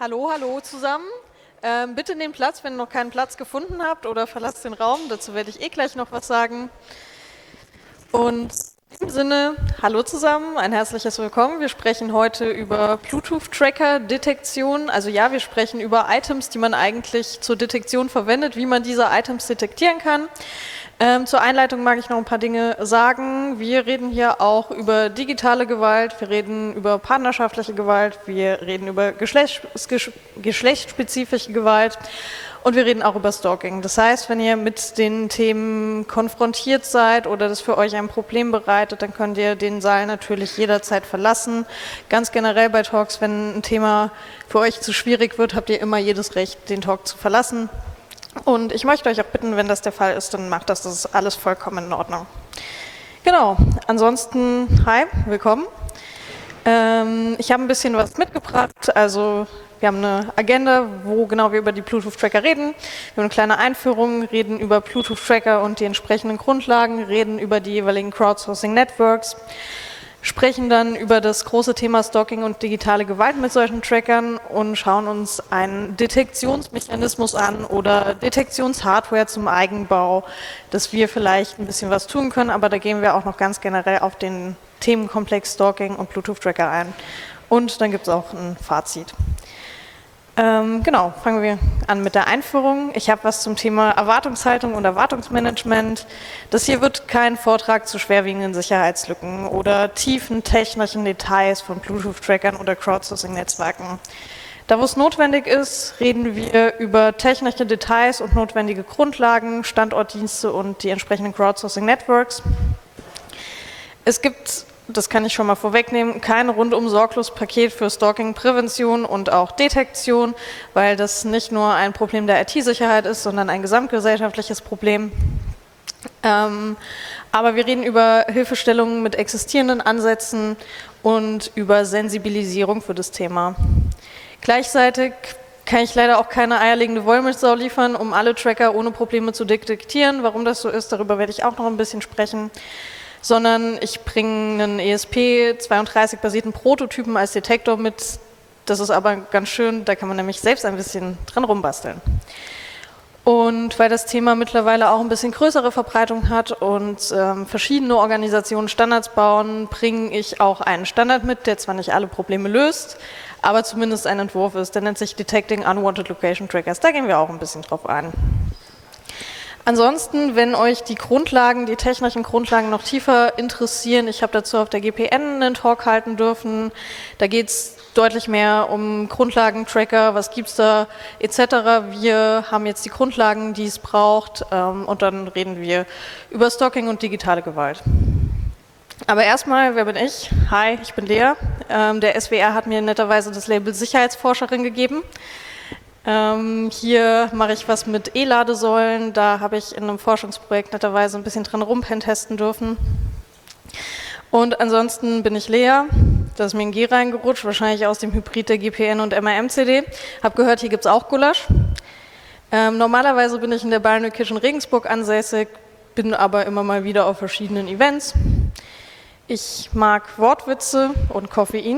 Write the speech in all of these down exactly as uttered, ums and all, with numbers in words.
Hallo, hallo zusammen. Ähm, bitte nehmt Platz, wenn ihr noch keinen Platz gefunden habt oder verlasst den Raum. Dazu werde ich eh gleich noch was sagen. Und in diesem Sinne, hallo zusammen, ein herzliches Willkommen. Wir sprechen heute über Bluetooth-Tracker-Detektion. Also ja, wir sprechen über Items, die man eigentlich zur Detektion verwendet, wie man diese Items detektieren kann. Ähm, zur Einleitung mag ich noch ein paar Dinge sagen. Wir reden hier auch über digitale Gewalt, wir reden über partnerschaftliche Gewalt, wir reden über Geschlechts geschlechtsspezifische Gewalt und wir reden auch über Stalking. Das heißt, wenn ihr mit den Themen konfrontiert seid oder das für euch ein Problem bereitet, dann könnt ihr den Saal natürlich jederzeit verlassen. Ganz generell bei Talks, wenn ein Thema für euch zu schwierig wird, habt ihr immer jedes Recht, den Talk zu verlassen. Und ich möchte euch auch bitten, wenn das der Fall ist, dann macht das, das ist alles vollkommen in Ordnung. Genau, ansonsten, hi, willkommen. Ähm, ich habe ein bisschen was mitgebracht, also wir haben eine Agenda, wo genau wir über die Bluetooth-Tracker reden. Wir haben eine kleine Einführung, reden über Bluetooth-Tracker und die entsprechenden Grundlagen, reden über die jeweiligen Crowdsourcing-Networks, sprechen dann über das große Thema Stalking und digitale Gewalt mit solchen Trackern und schauen uns einen Detektionsmechanismus an oder Detektionshardware zum Eigenbau, dass wir vielleicht ein bisschen was tun können, aber da gehen wir auch noch ganz generell auf den Themenkomplex Stalking und Bluetooth-Tracker ein. Und dann gibt es auch ein Fazit. Ähm, genau, fangen wir an mit der Einführung. Ich habe was zum Thema Erwartungshaltung und Erwartungsmanagement. Das hier wird kein Vortrag zu schwerwiegenden Sicherheitslücken oder tiefen technischen Details von Bluetooth-Trackern oder Crowdsourcing-Netzwerken. Da, wo es notwendig ist, reden wir über technische Details und notwendige Grundlagen, Standortdienste und die entsprechenden Crowdsourcing-Networks. Es gibt, das kann ich schon mal vorwegnehmen, kein rundum sorglos Paket für Stalking-Prävention und auch Detektion, weil das nicht nur ein Problem der I T-Sicherheit ist, sondern ein gesamtgesellschaftliches Problem. Ähm, aber wir reden über Hilfestellungen mit existierenden Ansätzen und über Sensibilisierung für das Thema. Gleichzeitig kann ich leider auch keine eierlegende Wollmilchsau liefern, um alle Tracker ohne Probleme zu detektieren. Warum das so ist, darüber werde ich auch noch ein bisschen sprechen. Sondern ich bringe einen E S P zweiunddreißig-basierten Prototypen als Detektor mit. Das ist aber ganz schön, da kann man nämlich selbst ein bisschen dran rumbasteln. Und weil das Thema mittlerweile auch ein bisschen größere Verbreitung hat und ähm, verschiedene Organisationen Standards bauen, bringe ich auch einen Standard mit, der zwar nicht alle Probleme löst, aber zumindest ein Entwurf ist. Der nennt sich Detecting Unwanted Location Trackers. Da gehen wir auch ein bisschen drauf ein. Ansonsten, wenn euch die Grundlagen, die technischen Grundlagen noch tiefer interessieren, ich habe dazu auf der G P N einen Talk halten dürfen, da geht es deutlich mehr um Grundlagentracker, was gibt es da et cetera. Wir haben jetzt die Grundlagen, die es braucht ähm, und dann reden wir über Stalking und digitale Gewalt. Aber erstmal, wer bin ich? Hi, ich bin Lea. Ähm, der S W R hat mir netterweise das Label Sicherheitsforscherin gegeben. Ähm, hier mache ich was mit E-Ladesäulen, da habe ich in einem Forschungsprojekt netterweise ein bisschen dran rumpentesten dürfen. Und ansonsten bin ich Lea, da ist mir ein G reingerutscht, wahrscheinlich aus dem Hybrid der G P N und M R M C D. Hab gehört, hier gibt es auch Gulasch. Ähm, normalerweise bin ich in der Ballnöckischen Regensburg ansässig, bin aber immer mal wieder auf verschiedenen Events. Ich mag Wortwitze und Koffein.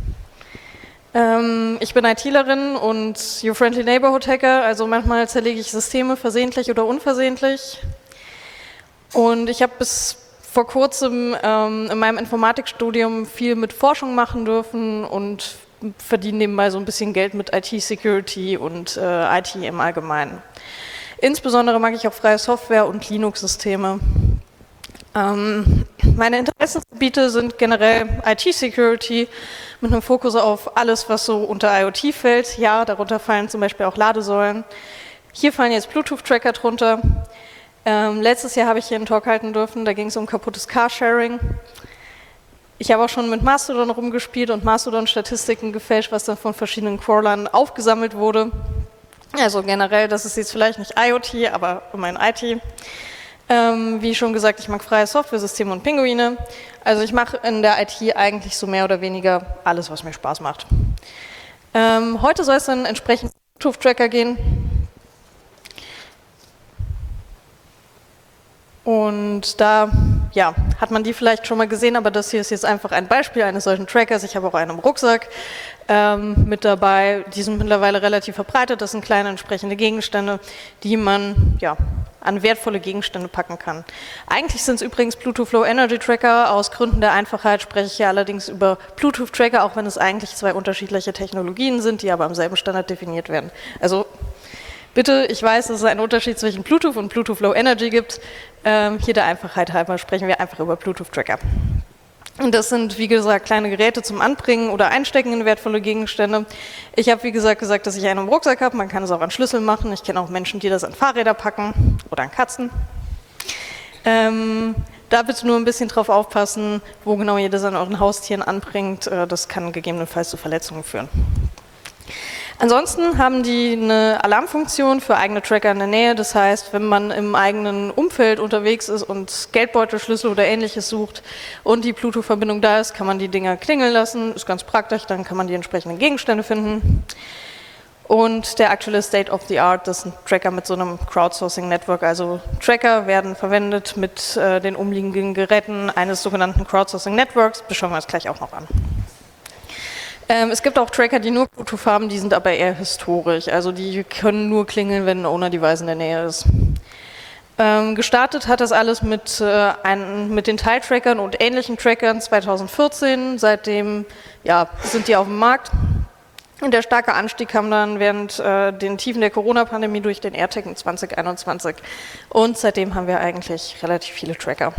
Ähm, ich bin ITlerin und Your Friendly Neighborhood Hacker, also manchmal zerlege ich Systeme versehentlich oder unversehentlich. Und ich habe bis vor kurzem ähm, in meinem Informatikstudium viel mit Forschung machen dürfen und verdiene nebenbei so ein bisschen Geld mit I T-Security und äh, I T im Allgemeinen. Insbesondere mag ich auch freie Software und Linux-Systeme. Ähm, meine Interessensgebiete sind generell I T-Security mit einem Fokus auf alles, was so unter IoT fällt. Ja, darunter fallen zum Beispiel auch Ladesäulen. Hier fallen jetzt Bluetooth-Tracker drunter. Ähm, letztes Jahr habe ich hier einen Talk halten dürfen, da ging es um kaputtes Carsharing. Ich habe auch schon mit Mastodon rumgespielt und Mastodon-Statistiken gefälscht, was dann von verschiedenen Crawlern aufgesammelt wurde. Also generell, das ist jetzt vielleicht nicht IoT, aber immerhin I T. Ähm, wie schon gesagt, ich mag freie Software-Systeme und Pinguine. Also ich mache in der I T eigentlich so mehr oder weniger alles, was mir Spaß macht. Ähm, heute soll es dann entsprechend um Bluetooth-Tracker gehen. Und da ja, hat man die vielleicht schon mal gesehen, aber das hier ist jetzt einfach ein Beispiel eines solchen Trackers. Ich habe auch einen im Rucksack ähm, mit dabei. Die sind mittlerweile relativ verbreitet. Das sind kleine entsprechende Gegenstände, die man ja, an wertvolle Gegenstände packen kann. Eigentlich sind es übrigens Bluetooth Low Energy Tracker. Aus Gründen der Einfachheit spreche ich hier allerdings über Bluetooth Tracker, auch wenn es eigentlich zwei unterschiedliche Technologien sind, die aber am selben Standard definiert werden. Also bitte, ich weiß, dass es einen Unterschied zwischen Bluetooth und Bluetooth Low Energy gibt. Ähm, hier der Einfachheit halber sprechen wir einfach über Bluetooth Tracker. Und das sind, wie gesagt, kleine Geräte zum Anbringen oder Einstecken in wertvolle Gegenstände. Ich habe, wie gesagt, gesagt, dass ich einen im Rucksack habe. Man kann es auch an Schlüssel machen. Ich kenne auch Menschen, die das an Fahrräder packen oder an Katzen. Ähm, da bitte nur ein bisschen drauf aufpassen, wo genau ihr das an euren Haustieren anbringt. Äh, das kann gegebenenfalls zu Verletzungen führen. Ansonsten haben die eine Alarmfunktion für eigene Tracker in der Nähe. Das heißt, wenn man im eigenen Umfeld unterwegs ist und Geldbeutel, Schlüssel oder ähnliches sucht und die Bluetooth-Verbindung da ist, kann man die Dinger klingeln lassen. Ist ganz praktisch, dann kann man die entsprechenden Gegenstände finden. Und der aktuelle State of the Art, das ist ein Tracker mit so einem Crowdsourcing-Network. Also Tracker werden verwendet mit äh, den umliegenden Geräten eines sogenannten Crowdsourcing-Networks. Das schauen wir uns gleich auch noch an. Ähm, es gibt auch Tracker, die nur Bluetooth haben, die sind aber eher historisch. Also die können nur klingeln, wenn ein Owner-Device in der Nähe ist. Ähm, gestartet hat das alles mit, äh, ein, mit den Teiltrackern und ähnlichen Trackern zweitausendvierzehn. Seitdem ja, sind die auf dem Markt. Und der starke Anstieg kam dann während äh, den Tiefen der Corona-Pandemie durch den AirTag in zwanzig einundzwanzig. Und seitdem haben wir eigentlich relativ viele Tracker.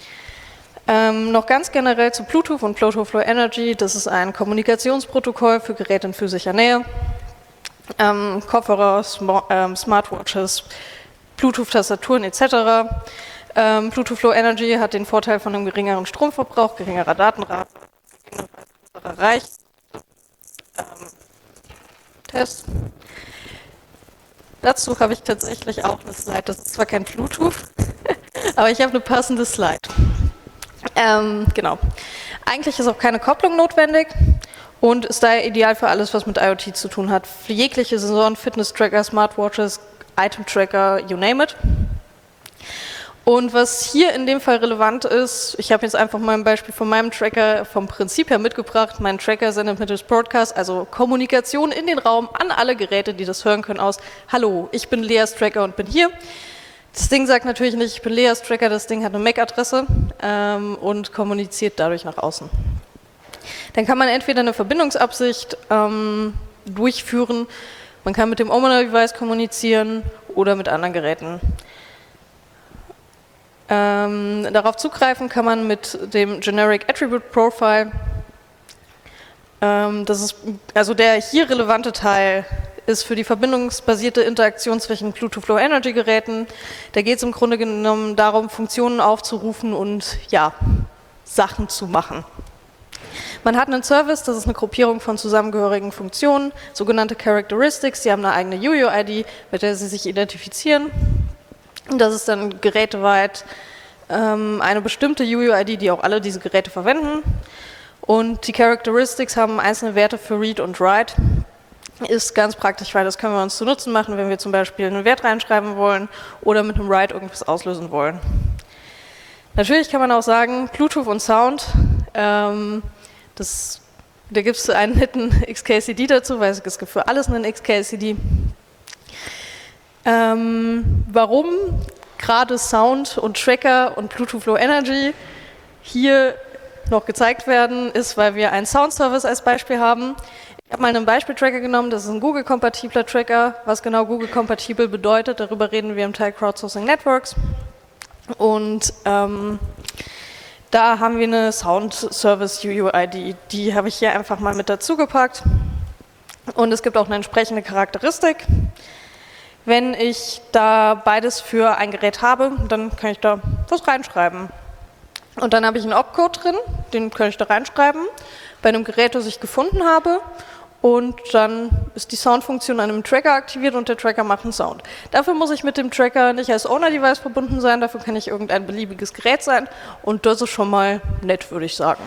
Ähm, noch ganz generell zu Bluetooth und Bluetooth Low Energy. Das ist ein Kommunikationsprotokoll für Geräte in physischer Nähe. Ähm, Kopfhörer, Sm ähm, Smartwatches, Bluetooth-Tastaturen et cetera. Ähm, Bluetooth Low Energy hat den Vorteil von einem geringeren Stromverbrauch, geringerer Datenrate, größerer Reich. Ähm, Test. Dazu habe ich tatsächlich auch eine Slide. Das ist zwar kein Bluetooth, aber ich habe eine passende Slide. Ähm, genau. Eigentlich ist auch keine Kopplung notwendig und ist daher ideal für alles, was mit IoT zu tun hat. Für jegliche Sensoren, Fitness-Tracker, Smartwatches, Item-Tracker, you name it. Und was hier in dem Fall relevant ist, ich habe jetzt einfach mal ein Beispiel von meinem Tracker vom Prinzip her mitgebracht. Mein Tracker sendet mittels Broadcast, also Kommunikation in den Raum an alle Geräte, die das hören können, aus: Hallo, ich bin Leas Tracker und bin hier. Das Ding sagt natürlich nicht, ich bin Leas Tracker, das Ding hat eine M A C-Adresse ähm, und kommuniziert dadurch nach außen. Dann kann man entweder eine Verbindungsabsicht ähm, durchführen, man kann mit dem Owner-Device kommunizieren oder mit anderen Geräten. Ähm, darauf zugreifen kann man mit dem Generic Attribute Profile. Ähm, das ist also der hier relevante Teil ist für die verbindungsbasierte Interaktion zwischen Bluetooth Low Energy Geräten. Da geht es im Grunde genommen darum, Funktionen aufzurufen und ja, Sachen zu machen. Man hat einen Service, das ist eine Gruppierung von zusammengehörigen Funktionen, sogenannte Characteristics. Die haben eine eigene U U I D, mit der sie sich identifizieren. Und das ist dann geräteweit ähm, eine bestimmte U U I D, die auch alle diese Geräte verwenden. Und die Characteristics haben einzelne Werte für Read und Write. Ist ganz praktisch, weil das können wir uns zu Nutzen machen, wenn wir zum Beispiel einen Wert reinschreiben wollen oder mit einem Write irgendwas auslösen wollen. Natürlich kann man auch sagen, Bluetooth und Sound, ähm, das, da gibt es einen netten X K C D dazu, weil es gibt für alles einen X K C D. Ähm, warum gerade Sound und Tracker und Bluetooth Low Energy hier noch gezeigt werden, ist, weil wir einen Sound-Service als Beispiel haben. Ich habe mal einen Beispiel-Tracker genommen, das ist ein Google-kompatibler Tracker. Was genau Google-kompatibel bedeutet, darüber reden wir im Teil Crowdsourcing Networks. Und ähm, da haben wir eine Sound-Service U U I D, die habe ich hier einfach mal mit dazu gepackt. Und es gibt auch eine entsprechende Charakteristik. Wenn ich da beides für ein Gerät habe, dann kann ich da was reinschreiben. Und dann habe ich einen Opcode drin, den kann ich da reinschreiben, bei einem Gerät, das ich gefunden habe. Und dann ist die Soundfunktion an einem Tracker aktiviert und der Tracker macht einen Sound. Dafür muss ich mit dem Tracker nicht als Owner-Device verbunden sein, dafür kann ich irgendein beliebiges Gerät sein und das ist schon mal nett, würde ich sagen.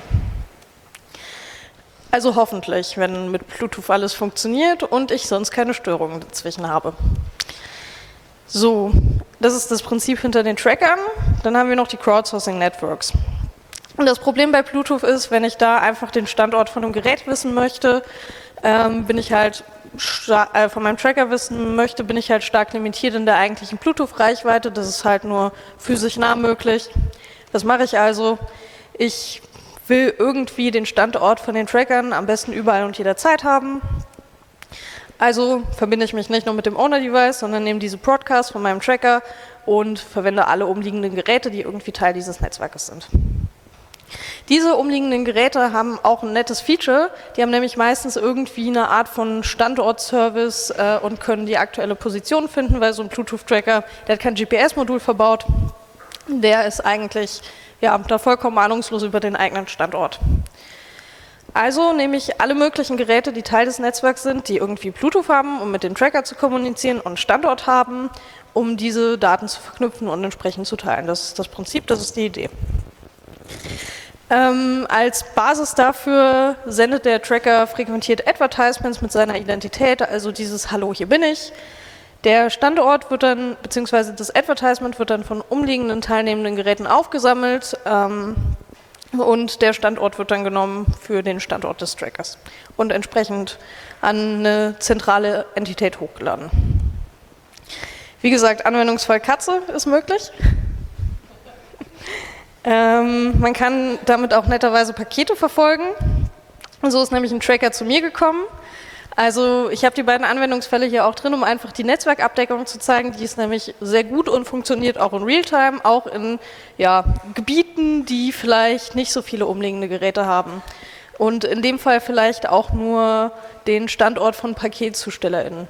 Also hoffentlich, wenn mit Bluetooth alles funktioniert und ich sonst keine Störungen dazwischen habe. So, das ist das Prinzip hinter den Trackern. Dann haben wir noch die Crowdsourcing Networks. Und das Problem bei Bluetooth ist, wenn ich da einfach den Standort von einem Gerät wissen möchte, ähm, bin ich halt äh, von meinem Tracker wissen möchte, bin ich halt stark limitiert in der eigentlichen Bluetooth-Reichweite. Das ist halt nur physisch nah möglich. Was mache ich also? Ich will irgendwie den Standort von den Trackern am besten überall und jederzeit haben. Also verbinde ich mich nicht nur mit dem Owner-Device, sondern nehme diese Broadcasts von meinem Tracker und verwende alle umliegenden Geräte, die irgendwie Teil dieses Netzwerkes sind. Diese umliegenden Geräte haben auch ein nettes Feature. Die haben nämlich meistens irgendwie eine Art von Standortservice äh, und können die aktuelle Position finden, weil so ein Bluetooth-Tracker, der hat kein G P S-Modul verbaut. Der ist eigentlich ja, da vollkommen ahnungslos über den eigenen Standort. Also nehme ich alle möglichen Geräte, die Teil des Netzwerks sind, die irgendwie Bluetooth haben, um mit dem Tracker zu kommunizieren und Standort haben, um diese Daten zu verknüpfen und entsprechend zu teilen. Das ist das Prinzip, das ist die Idee. Ähm, als Basis dafür sendet der Tracker frequentiert Advertisements mit seiner Identität, also dieses Hallo, hier bin ich. Der Standort wird dann, beziehungsweise das Advertisement wird dann von umliegenden teilnehmenden Geräten aufgesammelt ähm, und der Standort wird dann genommen für den Standort des Trackers und entsprechend an eine zentrale Entität hochgeladen. Wie gesagt, Anwendungsfall Katze ist möglich. Ähm, man kann damit auch netterweise Pakete verfolgen. So ist nämlich ein Tracker zu mir gekommen. Also ich habe die beiden Anwendungsfälle hier auch drin, um einfach die Netzwerkabdeckung zu zeigen. Die ist nämlich sehr gut und funktioniert auch in Realtime, auch in ja, Gebieten, die vielleicht nicht so viele umliegende Geräte haben. Und in dem Fall vielleicht auch nur den Standort von PaketzustellerInnen.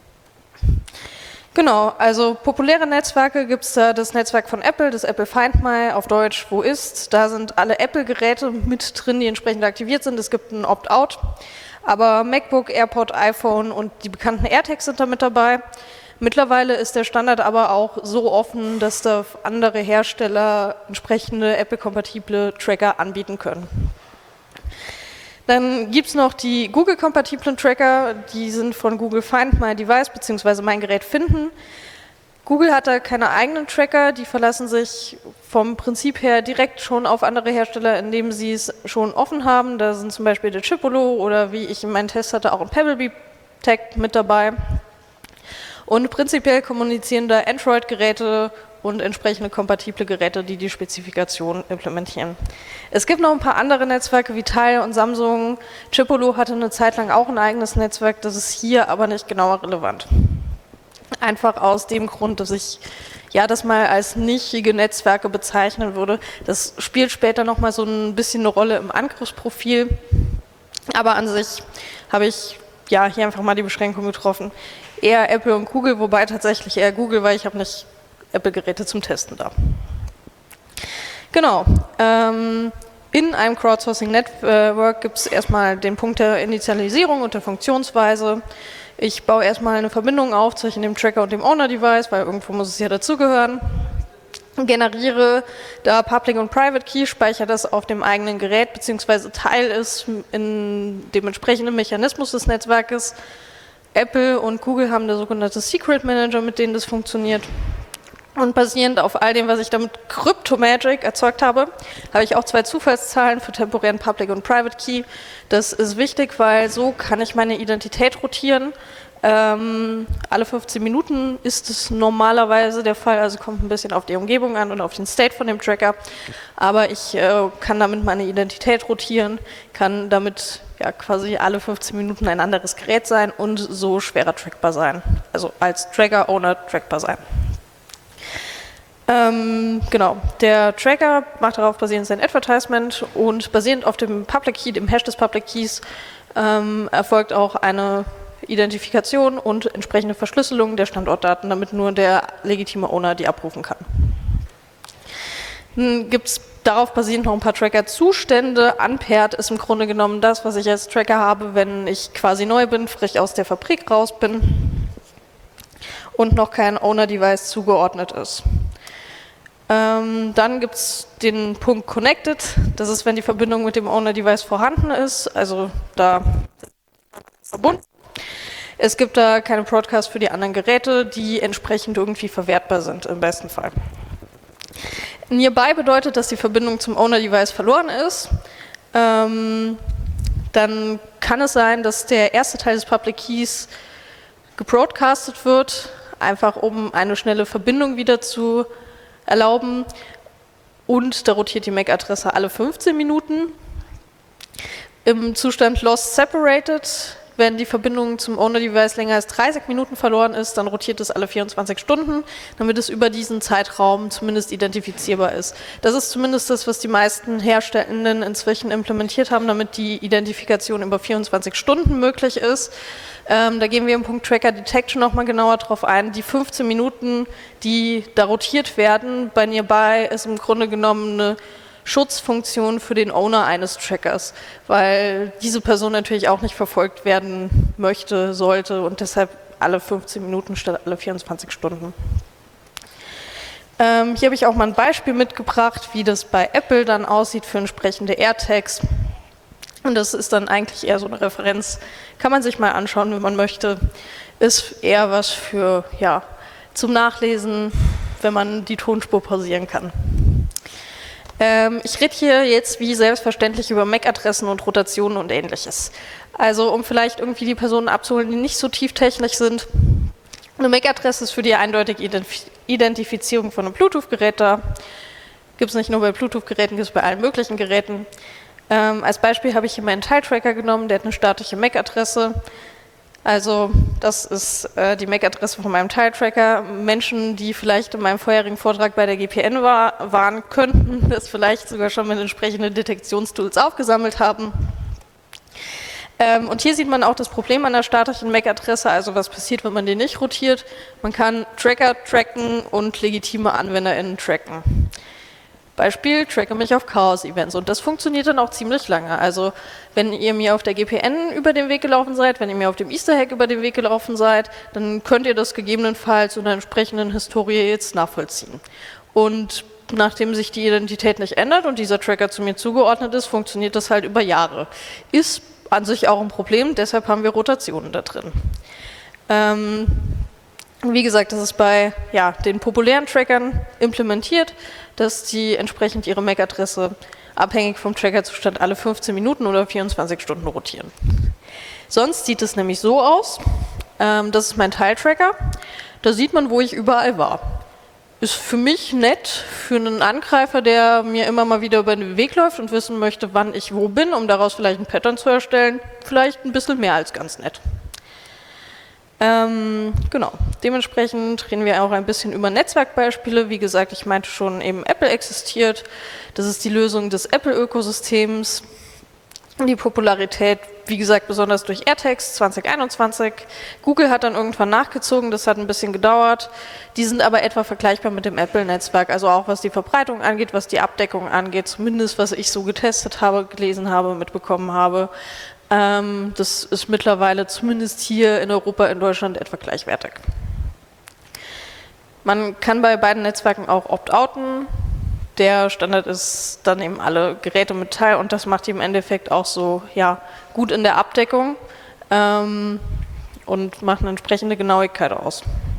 Genau, also populäre Netzwerke gibt es da das Netzwerk von Apple, das Apple Find My, auf Deutsch Wo ist. Da sind alle Apple-Geräte mit drin, die entsprechend aktiviert sind. Es gibt ein Opt-out, aber MacBook, AirPod, iPhone und die bekannten AirTags sind da mit dabei. Mittlerweile ist der Standard aber auch so offen, dass da andere Hersteller entsprechende Apple-kompatible Tracker anbieten können. Dann gibt es noch die Google-kompatiblen Tracker, die sind von Google Find My Device bzw. mein Gerät finden. Google hat da keine eigenen Tracker, die verlassen sich vom Prinzip her direkt schon auf andere Hersteller, indem sie es schon offen haben. Da sind zum Beispiel der Chipolo oder wie ich in meinem Test hatte, auch ein Pebblebee-Tag mit dabei. Und prinzipiell kommunizieren da Android-Geräte und entsprechende kompatible Geräte, die die Spezifikation implementieren. Es gibt noch ein paar andere Netzwerke wie Tile und Samsung. Chipolo hatte eine Zeit lang auch ein eigenes Netzwerk, das ist hier aber nicht genauer relevant. Einfach aus dem Grund, dass ich ja das mal als nischige Netzwerke bezeichnen würde. Das spielt später nochmal so ein bisschen eine Rolle im Angriffsprofil. Aber an sich habe ich ja hier einfach mal die Beschränkung getroffen. Eher Apple und Google, wobei tatsächlich eher Google, weil ich habe nicht Apple-Geräte zum Testen da. Genau. Ähm, in einem Crowdsourcing-Network gibt es erstmal den Punkt der Initialisierung und der Funktionsweise. Ich baue erstmal eine Verbindung auf zwischen dem Tracker und dem Owner-Device, weil irgendwo muss es ja dazugehören. Generiere da Public und Private Key, speichere das auf dem eigenen Gerät, beziehungsweise Teil ist in dem entsprechenden Mechanismus des Netzwerkes. Apple und Google haben der sogenannte Secret Manager, mit denen das funktioniert. Und basierend auf all dem, was ich damit Cryptomagic erzeugt habe, habe ich auch zwei Zufallszahlen für temporären Public und Private Key. Das ist wichtig, weil so kann ich meine Identität rotieren. Ähm, alle fünfzehn Minuten ist es normalerweise der Fall, also kommt ein bisschen auf die Umgebung an und auf den State von dem Tracker. Aber ich äh, kann damit meine Identität rotieren, kann damit ja quasi alle fünfzehn Minuten ein anderes Gerät sein und so schwerer trackbar sein. Also als Tracker-Owner trackbar sein. Ähm, genau, der Tracker macht darauf basierend sein Advertisement und basierend auf dem Public Key, dem Hash des Public Keys, ähm, erfolgt auch eine Identifikation und entsprechende Verschlüsselung der Standortdaten, damit nur der legitime Owner die abrufen kann. Dann gibt es darauf basierend noch ein paar Tracker-Zustände. Unpaired ist im Grunde genommen das, was ich als Tracker habe, wenn ich quasi neu bin, frisch aus der Fabrik raus bin und noch kein Owner-Device zugeordnet ist. Ähm, dann gibt es den Punkt Connected, das ist, wenn die Verbindung mit dem Owner-Device vorhanden ist, also da verbunden. Es gibt da keine Broadcasts für die anderen Geräte, die entsprechend irgendwie verwertbar sind, im besten Fall. Nearby bedeutet, dass die Verbindung zum Owner-Device verloren ist. Ähm, dann kann es sein, dass der erste Teil des Public Keys gebroadcastet wird, einfach um eine schnelle Verbindung wieder zu erlauben. Und da rotiert die M A C-Adresse alle fünfzehn Minuten. Im Zustand Lost Separated, wenn die Verbindung zum Owner-Device länger als dreißig Minuten verloren ist, dann rotiert es alle vierundzwanzig Stunden, damit es über diesen Zeitraum zumindest identifizierbar ist. Das ist zumindest das, was die meisten Herstellenden inzwischen implementiert haben, damit die Identifikation über vierundzwanzig Stunden möglich ist. Ähm, da gehen wir im Punkt Tracker Detection nochmal genauer drauf ein. Die fünfzehn Minuten, die da rotiert werden, bei Nearby ist im Grunde genommen eine Schutzfunktion für den Owner eines Trackers, weil diese Person natürlich auch nicht verfolgt werden möchte, sollte und deshalb alle fünfzehn Minuten statt alle vierundzwanzig Stunden. Ähm, hier habe ich auch mal ein Beispiel mitgebracht, wie das bei Apple dann aussieht für entsprechende AirTags. Und das ist dann eigentlich eher so eine Referenz, kann man sich mal anschauen, wenn man möchte. Ist eher was für, ja, zum Nachlesen, wenn man die Tonspur pausieren kann. Ähm, ich rede hier jetzt wie selbstverständlich über M A C-Adressen und Rotationen und Ähnliches. Also um vielleicht irgendwie die Personen abzuholen, die nicht so tieftechnisch sind. Eine M A C-Adresse ist für die eindeutige Identif- Identifizierung von einem Bluetooth-Gerät da. Gibt es nicht nur bei Bluetooth-Geräten, gibt es bei allen möglichen Geräten. Ähm, als Beispiel habe ich hier meinen Tile-Tracker genommen, der hat eine statische M A C-Adresse. Also das ist äh, die M A C-Adresse von meinem Tile-Tracker. Menschen, die vielleicht in meinem vorherigen Vortrag bei der G P N war, waren, könnten das vielleicht sogar schon mit entsprechenden Detektionstools aufgesammelt haben. Ähm, und hier sieht man auch das Problem an der statischen M A C-Adresse, also was passiert, wenn man den nicht rotiert. Man kann Tracker tracken und legitime AnwenderInnen tracken. Beispiel, tracke mich auf Chaos-Events und das funktioniert dann auch ziemlich lange. Also wenn ihr mir auf der G P N über den Weg gelaufen seid, wenn ihr mir auf dem Easter Hack über den Weg gelaufen seid, dann könnt ihr das gegebenenfalls in der entsprechenden Historie jetzt nachvollziehen. Und nachdem sich die Identität nicht ändert und dieser Tracker zu mir zugeordnet ist, funktioniert das halt über Jahre. Ist an sich auch ein Problem, deshalb haben wir Rotationen da drin. Ähm, Wie gesagt, das ist bei ja, den populären Trackern implementiert, dass die entsprechend ihre M A C-Adresse abhängig vom Trackerzustand alle fünfzehn Minuten oder vierundzwanzig Stunden rotieren. Sonst sieht es nämlich so aus, ähm, das ist mein Tile-Tracker, da sieht man, wo ich überall war. Ist für mich nett, für einen Angreifer, der mir immer mal wieder über den Weg läuft und wissen möchte, wann ich wo bin, um daraus vielleicht ein Pattern zu erstellen, vielleicht ein bisschen mehr als ganz nett. Ähm, genau, dementsprechend reden wir auch ein bisschen über Netzwerkbeispiele. Wie gesagt, ich meinte schon, eben Apple existiert. Das ist die Lösung des Apple-Ökosystems. Die Popularität, wie gesagt, besonders durch AirTags zwanzig einundzwanzig. Google hat dann irgendwann nachgezogen, das hat ein bisschen gedauert. Die sind aber etwa vergleichbar mit dem Apple-Netzwerk, also auch was die Verbreitung angeht, was die Abdeckung angeht, zumindest was ich so getestet habe, gelesen habe, mitbekommen habe. Ähm, das ist mittlerweile zumindest hier in Europa, in Deutschland etwa gleichwertig. Man kann bei beiden Netzwerken auch opt-outen. Der Standard ist dann eben alle Geräte mit Tile und das macht die im Endeffekt auch so ja, gut in der Abdeckung ähm, und macht eine entsprechende Genauigkeit aus.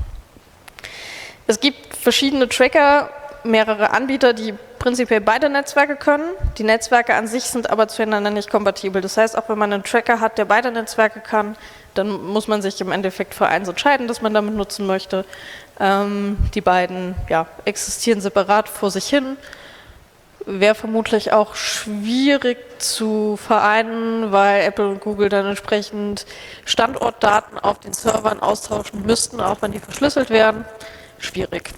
Es gibt verschiedene Tracker, mehrere Anbieter, die prinzipiell beide Netzwerke können. Die Netzwerke an sich sind aber zueinander nicht kompatibel. Das heißt, auch wenn man einen Tracker hat, der beide Netzwerke kann, dann muss man sich im Endeffekt für eins entscheiden, das man damit nutzen möchte. Ähm, die beiden ja, existieren separat vor sich hin. Wäre vermutlich auch schwierig zu vereinen, weil Apple und Google dann entsprechend Standortdaten auf den Servern austauschen müssten, auch wenn die verschlüsselt wären. Schwierig.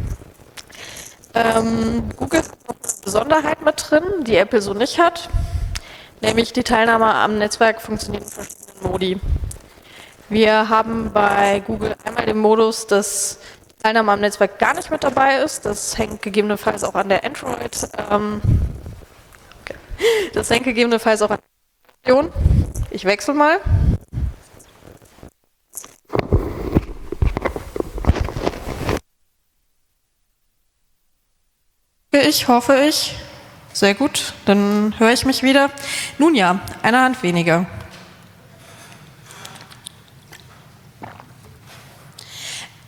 Ähm, Google hat noch eine Besonderheit mit drin, die Apple so nicht hat, nämlich die Teilnahme am Netzwerk funktioniert in verschiedenen Modi. Wir haben bei Google einmal den Modus, dass die Teilnahme am Netzwerk gar nicht mit dabei ist. Das hängt gegebenenfalls auch an der Android. Ähm, okay. Das hängt gegebenenfalls auch an der Version. Ich wechsle mal. Ich hoffe ich. Sehr gut, dann höre ich mich wieder. Nun ja, eine Hand weniger.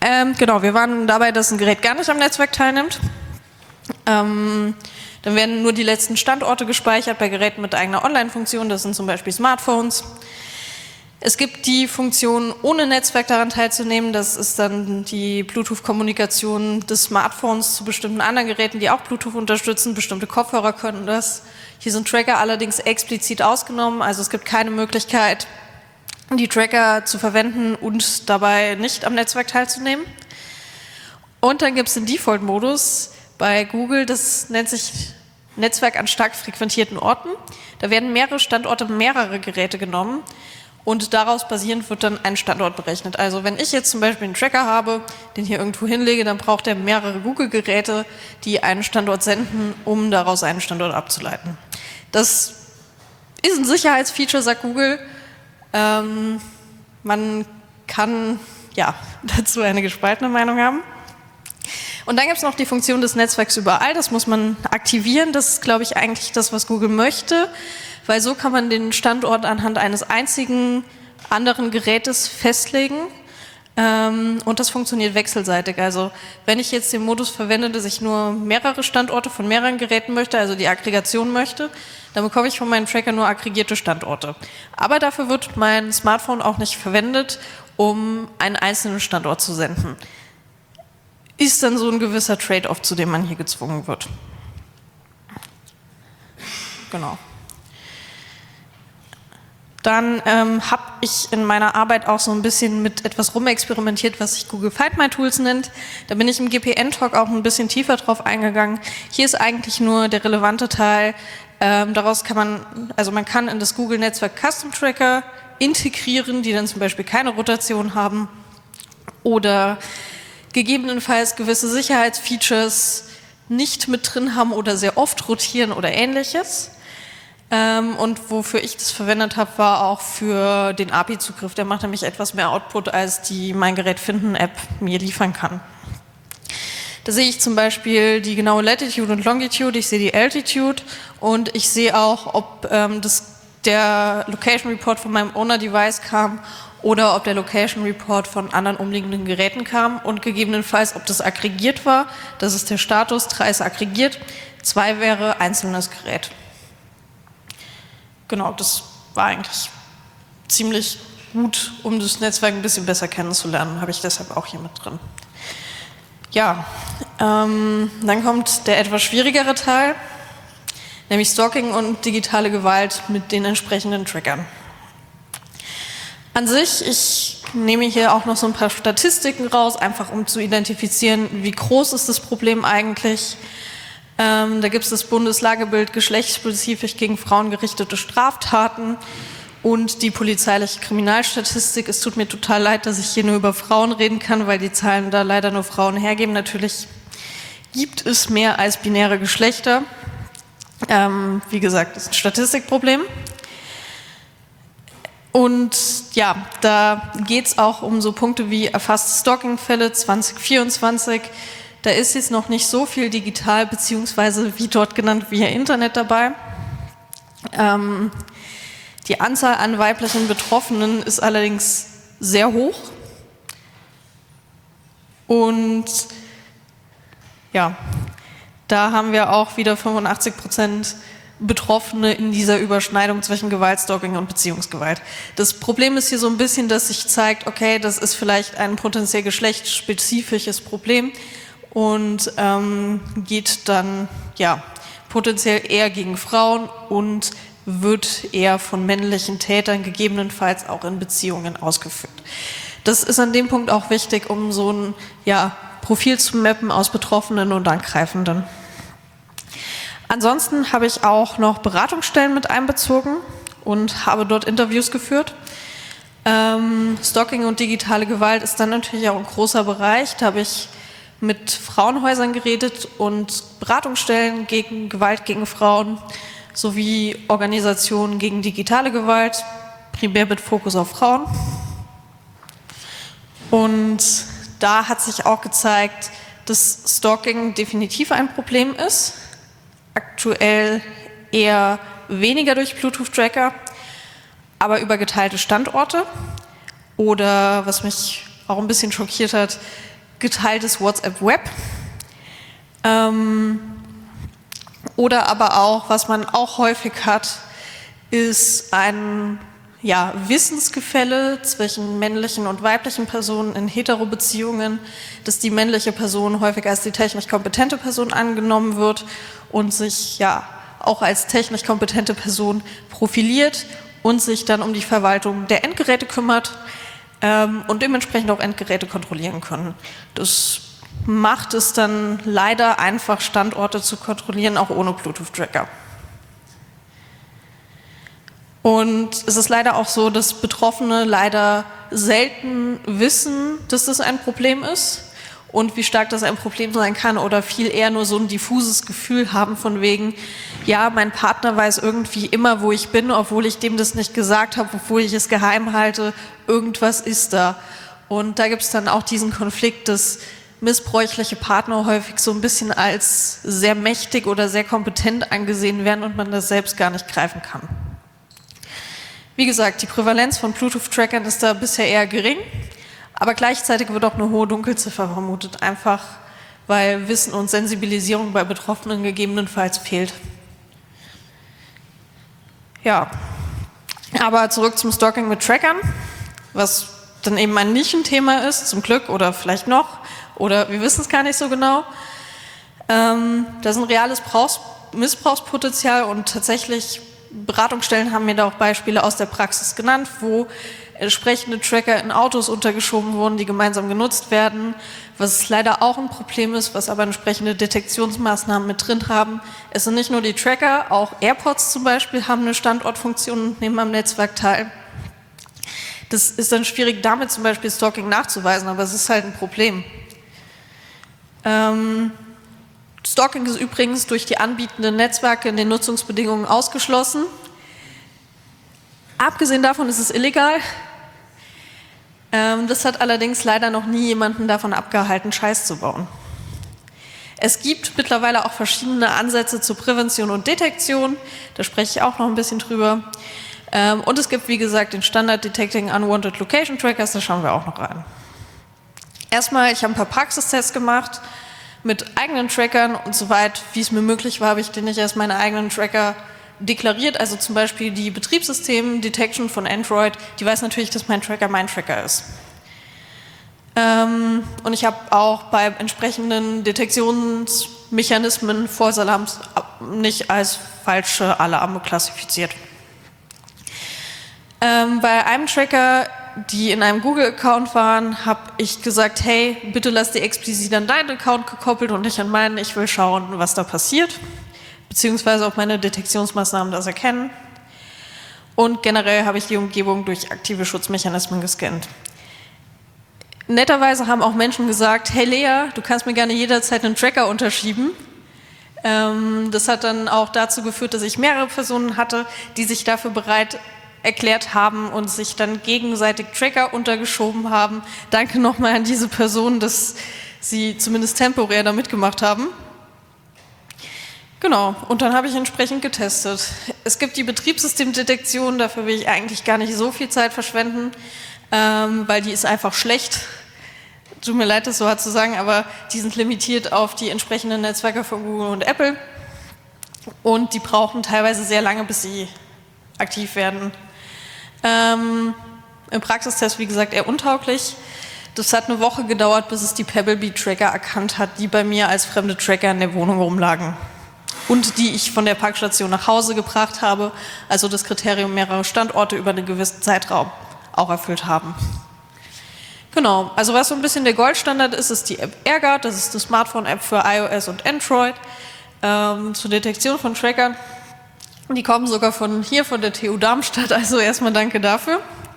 Ähm, genau, wir waren dabei, dass ein Gerät gar nicht am Netzwerk teilnimmt. Ähm, dann werden nur die letzten Standorte gespeichert bei Geräten mit eigener Online-Funktion, das sind zum Beispiel Smartphones. Es gibt die Funktion, ohne Netzwerk daran teilzunehmen, das ist dann die Bluetooth-Kommunikation des Smartphones zu bestimmten anderen Geräten, die auch Bluetooth unterstützen, bestimmte Kopfhörer können das. Hier sind Tracker allerdings explizit ausgenommen, also es gibt keine Möglichkeit, die Tracker zu verwenden und dabei nicht am Netzwerk teilzunehmen. Und dann gibt es den Default-Modus bei Google, das nennt sich Netzwerk an stark frequentierten Orten. Da werden mehrere Standorte, mehrere Geräte genommen und daraus basierend wird dann ein Standort berechnet. Also wenn ich jetzt zum Beispiel einen Tracker habe, den hier irgendwo hinlege, dann braucht er mehrere Google-Geräte, die einen Standort senden, um daraus einen Standort abzuleiten. Das ist ein Sicherheitsfeature, sagt Google. Ähm, man kann ja dazu eine gespaltene Meinung haben. Und dann gibt es noch die Funktion des Netzwerks überall, das muss man aktivieren, das ist, glaube ich, eigentlich das, was Google möchte, weil so kann man den Standort anhand eines einzigen anderen Gerätes festlegen ähm, und das funktioniert wechselseitig. Also wenn ich jetzt den Modus verwende, dass ich nur mehrere Standorte von mehreren Geräten möchte, also die Aggregation möchte, dann bekomme ich von meinem Tracker nur aggregierte Standorte. Aber dafür wird mein Smartphone auch nicht verwendet, um einen einzelnen Standort zu senden. Ist dann so ein gewisser Trade-off, zu dem man hier gezwungen wird. Genau. Dann ähm, habe ich in meiner Arbeit auch so ein bisschen mit etwas rumexperimentiert, was sich Google Find My Tools nennt. Da bin ich im G P N-Talk auch ein bisschen tiefer drauf eingegangen. Hier ist eigentlich nur der relevante Teil. Ähm, daraus kann man, also man kann in das Google-Netzwerk Custom Tracker integrieren, die dann zum Beispiel keine Rotation haben oder gegebenenfalls gewisse Sicherheitsfeatures nicht mit drin haben oder sehr oft rotieren oder ähnliches. Ähm, und wofür ich das verwendet habe, war auch für den A P I-Zugriff. Der macht nämlich etwas mehr Output, als die Mein Gerät finden-App mir liefern kann. Da sehe ich zum Beispiel die genaue Latitude und Longitude, ich sehe die Altitude und ich sehe auch, ob ähm, das, der Location Report von meinem Owner-Device kam oder ob der Location Report von anderen umliegenden Geräten kam und gegebenenfalls, ob das aggregiert war. Das ist der Status, drei ist aggregiert, zwei wäre einzelnes Gerät. Genau, das war eigentlich ziemlich gut, um das Netzwerk ein bisschen besser kennenzulernen, habe ich deshalb auch hier mit drin. Ja, ähm, dann kommt der etwas schwierigere Teil, nämlich Stalking und digitale Gewalt mit den entsprechenden Trackern. An sich, ich nehme hier auch noch so ein paar Statistiken raus, einfach um zu identifizieren, wie groß ist das Problem eigentlich. Ähm, da gibt es das Bundeslagebild geschlechtsspezifisch gegen Frauen gerichtete Straftaten und die polizeiliche Kriminalstatistik. Es tut mir total leid, dass ich hier nur über Frauen reden kann, weil die Zahlen da leider nur Frauen hergeben. Natürlich gibt es mehr als binäre Geschlechter. Ähm, wie gesagt, das ist ein Statistikproblem. Und ja, da geht es auch um so Punkte wie erfasste Stalking-Fälle zwanzig vierundzwanzig. Da ist jetzt noch nicht so viel digital, beziehungsweise wie dort genannt, via Internet dabei. Ähm, die Anzahl an weiblichen Betroffenen ist allerdings sehr hoch. Und ja, da haben wir auch wieder fünfundachtzig Prozent Betroffene in dieser Überschneidung zwischen Gewaltstalking und Beziehungsgewalt. Das Problem ist hier so ein bisschen, dass sich zeigt, okay, das ist vielleicht ein potenziell geschlechtsspezifisches Problem und ähm, geht dann ja potenziell eher gegen Frauen und wird eher von männlichen Tätern gegebenenfalls auch in Beziehungen ausgeführt. Das ist an dem Punkt auch wichtig, um so ein ja, Profil zu mappen aus Betroffenen und Angreifenden. Ansonsten habe ich auch noch Beratungsstellen mit einbezogen und habe dort Interviews geführt. Ähm, Stalking und digitale Gewalt ist dann natürlich auch ein großer Bereich. Da habe ich mit Frauenhäusern geredet und Beratungsstellen gegen Gewalt gegen Frauen sowie Organisationen gegen digitale Gewalt, primär mit Fokus auf Frauen. Und da hat sich auch gezeigt, dass Stalking definitiv ein Problem ist. Aktuell eher weniger durch Bluetooth-Tracker, aber über geteilte Standorte. Oder was mich auch ein bisschen schockiert hat, geteiltes WhatsApp-Web. Ähm, oder aber auch, was man auch häufig hat, ist ein ja, Wissensgefälle zwischen männlichen und weiblichen Personen in Hetero-Beziehungen, dass die männliche Person häufig als die technisch kompetente Person angenommen wird und sich ja auch als technisch kompetente Person profiliert und sich dann um die Verwaltung der Endgeräte kümmert ähm, und dementsprechend auch Endgeräte kontrollieren können. Das macht es dann leider einfach, Standorte zu kontrollieren, auch ohne Bluetooth-Tracker. Und es ist leider auch so, dass Betroffene leider selten wissen, dass das ein Problem ist und wie stark das ein Problem sein kann oder viel eher nur so ein diffuses Gefühl haben von wegen, ja, mein Partner weiß irgendwie immer, wo ich bin, obwohl ich dem das nicht gesagt habe, obwohl ich es geheim halte, irgendwas ist da. Und da gibt es dann auch diesen Konflikt, dass missbräuchliche Partner häufig so ein bisschen als sehr mächtig oder sehr kompetent angesehen werden und man das selbst gar nicht greifen kann. Wie gesagt, die Prävalenz von Bluetooth-Trackern ist da bisher eher gering, aber gleichzeitig wird auch eine hohe Dunkelziffer vermutet, einfach weil Wissen und Sensibilisierung bei Betroffenen gegebenenfalls fehlt. Ja, aber zurück zum Stalking mit Trackern, was dann eben ein Nischenthema ist, zum Glück oder vielleicht noch, oder wir wissen es gar nicht so genau. Ähm, da ist ein reales Brauchs- Missbrauchspotenzial und tatsächlich Beratungsstellen haben mir da auch Beispiele aus der Praxis genannt, wo entsprechende Tracker in Autos untergeschoben wurden, die gemeinsam genutzt werden, was leider auch ein Problem ist, was aber entsprechende Detektionsmaßnahmen mit drin haben. Es sind nicht nur die Tracker, auch AirPods zum Beispiel haben eine Standortfunktion und nehmen am Netzwerk teil. Das ist dann schwierig, damit zum Beispiel Stalking nachzuweisen, aber es ist halt ein Problem. Ähm, Stalking ist übrigens durch die anbietenden Netzwerke in den Nutzungsbedingungen ausgeschlossen. Abgesehen davon ist es illegal. Ähm, das hat allerdings leider noch nie jemanden davon abgehalten, Scheiß zu bauen. Es gibt mittlerweile auch verschiedene Ansätze zur Prävention und Detektion. Da spreche ich auch noch ein bisschen drüber. Ähm, und es gibt, wie gesagt, den Standard Detecting Unwanted Location Trackers. Da schauen wir auch noch rein. Erstmal, ich habe ein paar Praxistests gemacht mit eigenen Trackern und soweit, wie es mir möglich war, habe ich den nicht als meine eigenen Tracker deklariert. Also zum Beispiel die Betriebssystem-Detection von Android, die weiß natürlich, dass mein Tracker mein Tracker ist. Ähm, und ich habe auch bei entsprechenden Detektionsmechanismen False-Alarms nicht als falsche Alarme klassifiziert. Ähm, bei einem Tracker, die in einem Google-Account waren, habe ich gesagt, hey, bitte lass die explizit an deinen Account gekoppelt und nicht an meinen. Ich will schauen, was da passiert, beziehungsweise ob meine Detektionsmaßnahmen das erkennen. Und generell habe ich die Umgebung durch aktive Schutzmechanismen gescannt. Netterweise haben auch Menschen gesagt, hey Lea, du kannst mir gerne jederzeit einen Tracker unterschieben. Ähm, das hat dann auch dazu geführt, dass ich mehrere Personen hatte, die sich dafür bereit erklärt haben und sich dann gegenseitig Tracker untergeschoben haben. Danke nochmal an diese Person, dass sie zumindest temporär da mitgemacht haben. Genau, und dann habe ich entsprechend getestet. Es gibt die Betriebssystemdetektion, dafür will ich eigentlich gar nicht so viel Zeit verschwenden, ähm, weil die ist einfach schlecht. Tut mir leid, das so hart zu sagen, aber die sind limitiert auf die entsprechenden Netzwerke von Google und Apple und die brauchen teilweise sehr lange, bis sie aktiv werden. Ähm, Im Praxistest, wie gesagt, eher untauglich. Das hat eine Woche gedauert, bis es die Pebblebee-Tracker erkannt hat, die bei mir als fremde Tracker in der Wohnung rumlagen. Und die ich von der Parkstation nach Hause gebracht habe, also das Kriterium mehrere Standorte über einen gewissen Zeitraum auch erfüllt haben. Genau, also was so ein bisschen der Goldstandard ist, ist die App AirGuard, das ist eine Smartphone-App für iOS und Android ähm, zur Detektion von Trackern. Die kommen sogar von hier, von der T U Darmstadt, also erstmal danke dafür.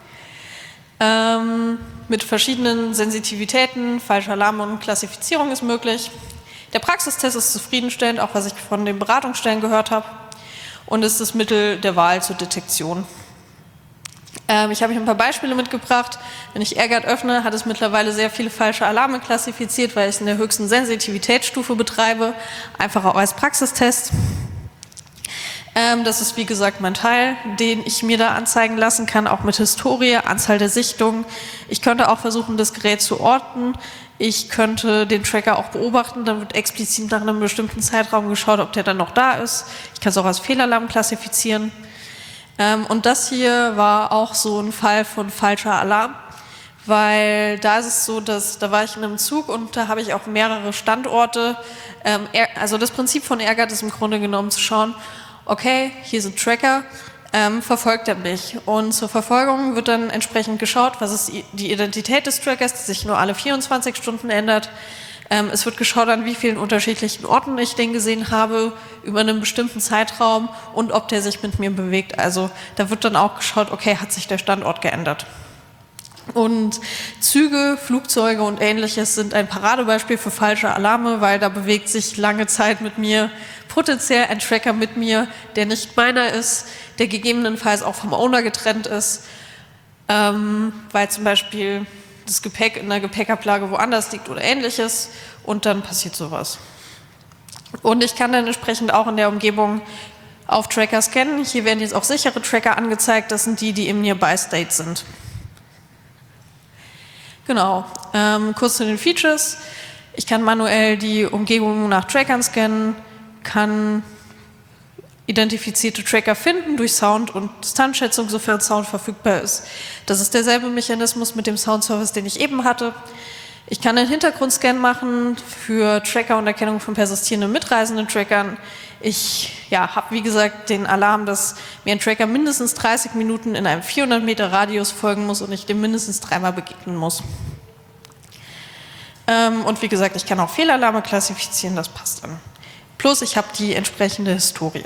Ähm, mit verschiedenen Sensitivitäten, falscher Alarm und Klassifizierung ist möglich. Der Praxistest ist zufriedenstellend, auch was ich von den Beratungsstellen gehört habe. Und ist das Mittel der Wahl zur Detektion. Ähm, ich habe euch ein paar Beispiele mitgebracht. Wenn ich AirGuard öffne, hat es mittlerweile sehr viele falsche Alarme klassifiziert, weil ich es in der höchsten Sensitivitätsstufe betreibe, einfach auch als Praxistest. Ähm, das ist wie gesagt mein Teil, den ich mir da anzeigen lassen kann, auch mit Historie, Anzahl der Sichtungen. Ich könnte auch versuchen, das Gerät zu orten. Ich könnte den Tracker auch beobachten, dann wird explizit nach einem bestimmten Zeitraum geschaut, ob der dann noch da ist. Ich kann es auch als Fehlalarm klassifizieren. Ähm, und das hier war auch so ein Fall von falscher Alarm, weil da ist es so, dass da war ich in einem Zug und da habe ich auch mehrere Standorte. Ähm, also das Prinzip von AirGuard ist im Grunde genommen zu schauen, okay, hier sind Tracker, ähm, verfolgt er mich. Und zur Verfolgung wird dann entsprechend geschaut, was ist die Identität des Trackers, die sich nur alle vierundzwanzig Stunden ändert. Ähm, es wird geschaut, an wie vielen unterschiedlichen Orten ich den gesehen habe, über einen bestimmten Zeitraum und ob der sich mit mir bewegt. Also da wird dann auch geschaut, okay, hat sich der Standort geändert. Und Züge, Flugzeuge und Ähnliches sind ein Paradebeispiel für falsche Alarme, weil da bewegt sich lange Zeit mit mir potenziell ein Tracker mit mir, der nicht meiner ist, der gegebenenfalls auch vom Owner getrennt ist, ähm, weil zum Beispiel das Gepäck in der Gepäckablage woanders liegt oder Ähnliches und dann passiert sowas. Und ich kann dann entsprechend auch in der Umgebung auf Tracker scannen. Hier werden jetzt auch sichere Tracker angezeigt, das sind die, die im Nearby State sind. Genau, ähm, kurz zu den Features. Ich kann manuell die Umgebung nach Trackern scannen, kann identifizierte Tracker finden durch Sound- und Distanzschätzung, sofern Sound verfügbar ist. Das ist derselbe Mechanismus mit dem Sound-Service, den ich eben hatte. Ich kann einen Hintergrundscan machen für Tracker und Erkennung von persistierenden mitreisenden Trackern. Ich ja, habe, wie gesagt, den Alarm, dass mir ein Tracker mindestens dreißig Minuten in einem vierhundert Meter Radius folgen muss und ich dem mindestens dreimal begegnen muss. Ähm, und wie gesagt, ich kann auch Fehlalarme klassifizieren, das passt dann. Plus, ich habe die entsprechende Historie.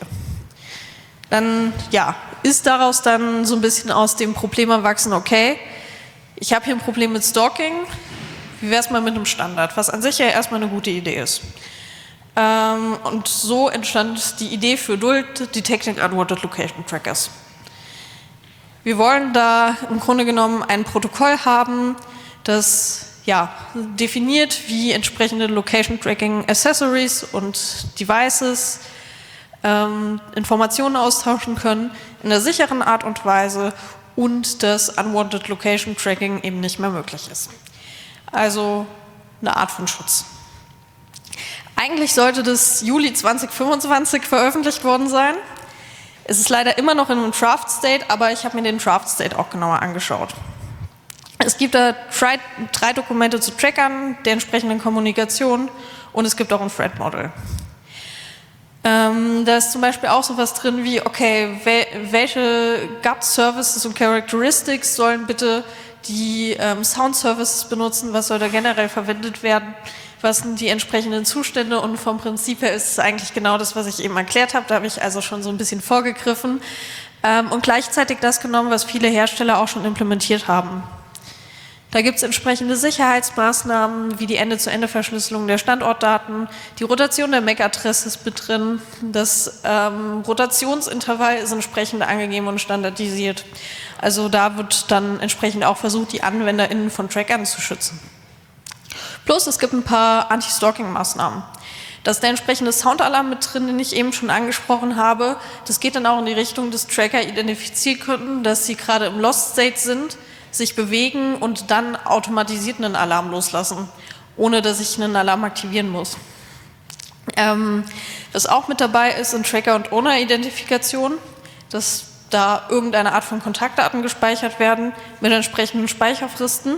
Dann, ja, ist daraus dann so ein bisschen aus dem Problem erwachsen, okay, ich habe hier ein Problem mit Stalking, wie wäre es mal mit einem Standard, was an sich ja erstmal eine gute Idee ist. Ähm, und so entstand die Idee für D U L T, Detecting Unwanted Location Trackers. Wir wollen da im Grunde genommen ein Protokoll haben, das ja, definiert, wie entsprechende Location Tracking Accessories und Devices ähm, Informationen austauschen können in einer sicheren Art und Weise und dass Unwanted Location Tracking eben nicht mehr möglich ist. Also eine Art von Schutz. Eigentlich sollte das Juli zweitausendfünfundzwanzig veröffentlicht worden sein. Es ist leider immer noch in einem Draft State, aber ich habe mir den Draft State auch genauer angeschaut. Es gibt da drei, drei Dokumente zu Trackern, der entsprechenden Kommunikation und es gibt auch ein Threat Model. Ähm, da ist zum Beispiel auch sowas drin wie, okay, wel, welche G A P Services und Characteristics sollen bitte die ähm, Sound Services benutzen, was soll da generell verwendet werden, was sind die entsprechenden Zustände und vom Prinzip her ist es eigentlich genau das, was ich eben erklärt habe, da habe ich also schon so ein bisschen vorgegriffen ähm, und gleichzeitig das genommen, was viele Hersteller auch schon implementiert haben. Da gibt es entsprechende Sicherheitsmaßnahmen wie die Ende-zu-Ende-Verschlüsselung der Standortdaten, die Rotation der M A C-Adresse ist mit drin, das ähm, Rotationsintervall ist entsprechend angegeben und standardisiert. Also da wird dann entsprechend auch versucht, die AnwenderInnen von Trackern zu schützen. Plus es gibt ein paar Anti-Stalking-Maßnahmen. Da ist der entsprechende Soundalarm mit drin, den ich eben schon angesprochen habe. Das geht dann auch in die Richtung, dass Tracker identifizieren können, dass sie gerade im Lost State sind, sich bewegen und dann automatisiert einen Alarm loslassen, ohne dass ich einen Alarm aktivieren muss. Ähm, was auch mit dabei ist, sind Tracker- und Owner-Identifikation, dass da irgendeine Art von Kontaktdaten gespeichert werden mit entsprechenden Speicherfristen.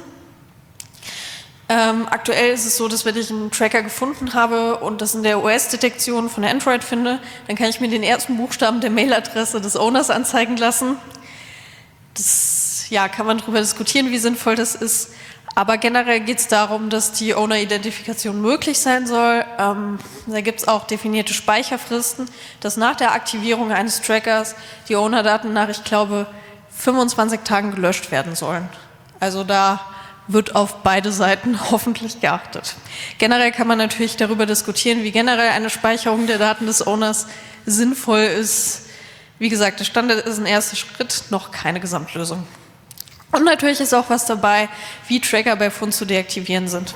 Ähm, aktuell ist es so, dass wenn ich einen Tracker gefunden habe und das in der O S-Detektion von Android finde, dann kann ich mir den ersten Buchstaben der Mailadresse des Owners anzeigen lassen. Das ja, kann man darüber diskutieren, wie sinnvoll das ist, aber generell geht es darum, dass die Owner-Identifikation möglich sein soll. Ähm, da gibt es auch definierte Speicherfristen, dass nach der Aktivierung eines Trackers die Owner-Daten nach, ich glaube, fünfundzwanzig Tagen gelöscht werden sollen. Also da wird auf beide Seiten hoffentlich geachtet. Generell kann man natürlich darüber diskutieren, wie generell eine Speicherung der Daten des Owners sinnvoll ist. Wie gesagt, der Standard ist ein erster Schritt, noch keine Gesamtlösung. Und natürlich ist auch was dabei, wie Tracker bei Fund zu deaktivieren sind.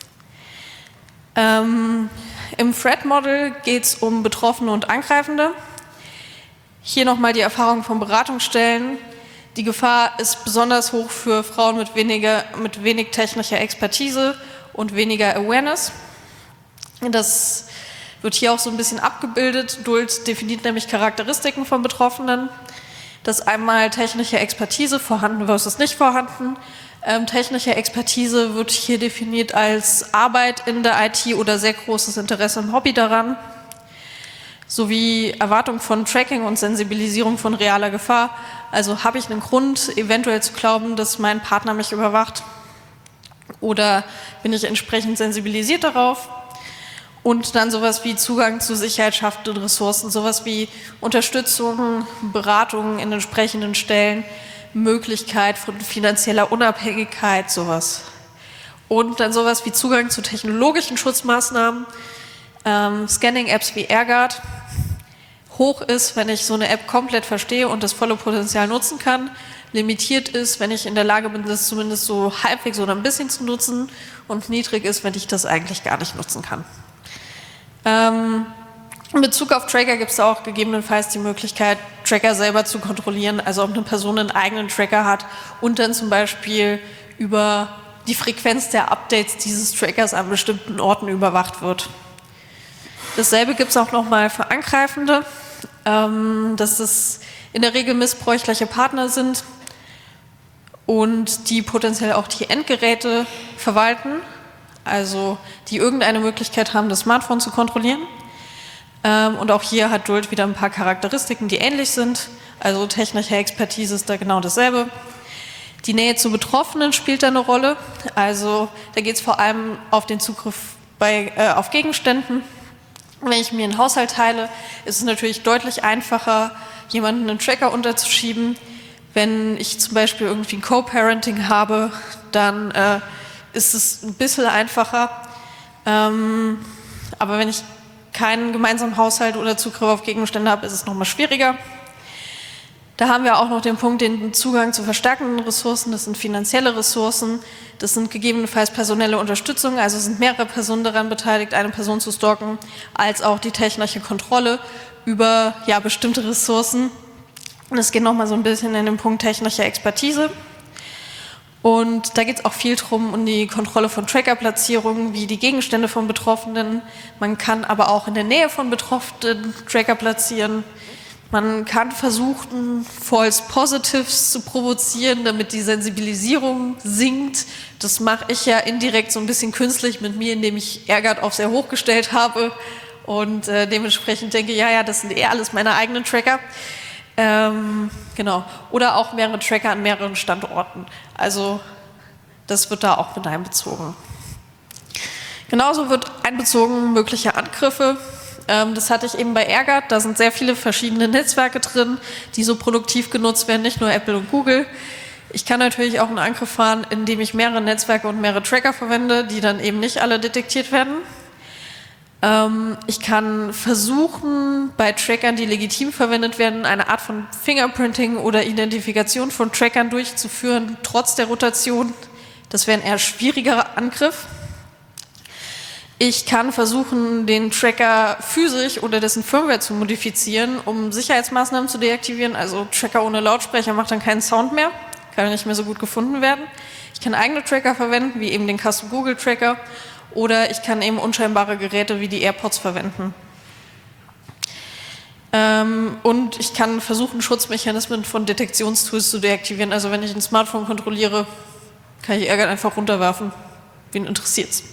Ähm, Im Threat Model geht es um Betroffene und Angreifende. Hier nochmal die Erfahrung von Beratungsstellen. Die Gefahr ist besonders hoch für Frauen mit, weniger, mit wenig technischer Expertise und weniger Awareness. Das wird hier auch so ein bisschen abgebildet. Duld definiert nämlich Charakteristiken von Betroffenen. Das ist einmal technische Expertise, vorhanden versus nicht vorhanden. Ähm, technische Expertise wird hier definiert als Arbeit in der I T oder sehr großes Interesse und Hobby daran, sowie Erwartung von Tracking und Sensibilisierung von realer Gefahr. Also habe ich einen Grund, eventuell zu glauben, dass mein Partner mich überwacht, oder bin ich entsprechend sensibilisiert darauf? Und dann sowas wie Zugang zu sicherheitsschaffenden Ressourcen, sowas wie Unterstützung, Beratung in entsprechenden Stellen, Möglichkeit von finanzieller Unabhängigkeit, sowas. Und dann sowas wie Zugang zu technologischen Schutzmaßnahmen, ähm, Scanning-Apps wie AirGuard, hoch ist, wenn ich so eine App komplett verstehe und das volle Potenzial nutzen kann, limitiert ist, wenn ich in der Lage bin, das zumindest so halbwegs oder ein bisschen zu nutzen, und niedrig ist, wenn ich das eigentlich gar nicht nutzen kann. Ähm, in Bezug auf Tracker gibt es auch gegebenenfalls die Möglichkeit, Tracker selber zu kontrollieren, also ob eine Person einen eigenen Tracker hat und dann zum Beispiel über die Frequenz der Updates dieses Trackers an bestimmten Orten überwacht wird. Dasselbe gibt es auch nochmal für Angreifende, ähm, dass es in der Regel missbräuchliche Partner sind und die potenziell auch die Endgeräte verwalten, also die irgendeine Möglichkeit haben, das Smartphone zu kontrollieren. Ähm, und auch hier hat Duld wieder ein paar Charakteristiken, die ähnlich sind. Also technische Expertise ist da genau dasselbe. Die Nähe zu Betroffenen spielt da eine Rolle. Also da geht es vor allem auf den Zugriff bei, äh, auf Gegenständen. Wenn ich mir einen Haushalt teile, ist es natürlich deutlich einfacher, jemanden einen Tracker unterzuschieben. Wenn ich zum Beispiel irgendwie ein Co-Parenting habe, dann äh, ist es ein bisschen einfacher. Ähm, aber wenn ich keinen gemeinsamen Haushalt oder Zugriff auf Gegenstände habe, ist es nochmal schwieriger. Da haben wir auch noch den Punkt, den Zugang zu verstärkenden Ressourcen, das sind finanzielle Ressourcen, das sind gegebenenfalls personelle Unterstützung, also sind mehrere Personen daran beteiligt, eine Person zu stalken, als auch die technische Kontrolle über ja, bestimmte Ressourcen. Und es geht nochmal so ein bisschen in den Punkt technische Expertise. Und da geht es auch viel drum um die Kontrolle von Trackerplatzierungen, wie die Gegenstände von Betroffenen. Man kann aber auch in der Nähe von Betroffenen Tracker platzieren. Man kann versuchen, False Positives zu provozieren, damit die Sensibilisierung sinkt. Das mache ich ja indirekt so ein bisschen künstlich mit mir, indem ich AirGuard auf sehr hoch gestellt habe und äh, dementsprechend denke, ja, ja, das sind eher alles meine eigenen Tracker. Ähm, genau. Oder auch mehrere Tracker an mehreren Standorten. Also das wird da auch mit einbezogen. Genauso wird einbezogen mögliche Angriffe. Ähm, das hatte ich eben bei AirGuard. Da sind sehr viele verschiedene Netzwerke drin, die so produktiv genutzt werden, nicht nur Apple und Google. Ich kann natürlich auch einen Angriff fahren, indem ich mehrere Netzwerke und mehrere Tracker verwende, die dann eben nicht alle detektiert werden. Ich kann versuchen, bei Trackern, die legitim verwendet werden, eine Art von Fingerprinting oder Identifikation von Trackern durchzuführen, trotz der Rotation. Das wäre ein eher schwieriger Angriff. Ich kann versuchen, den Tracker physisch oder dessen Firmware zu modifizieren, um Sicherheitsmaßnahmen zu deaktivieren. Also Tracker ohne Lautsprecher macht dann keinen Sound mehr, kann nicht mehr so gut gefunden werden. Ich kann eigene Tracker verwenden, wie eben den Custom Google Tracker. Oder ich kann eben unscheinbare Geräte wie die AirPods verwenden. Ähm, und ich kann versuchen, Schutzmechanismen von Detektionstools zu deaktivieren. Also wenn ich ein Smartphone kontrolliere, kann ich AirGuard einfach runterwerfen. Wen interessiert's?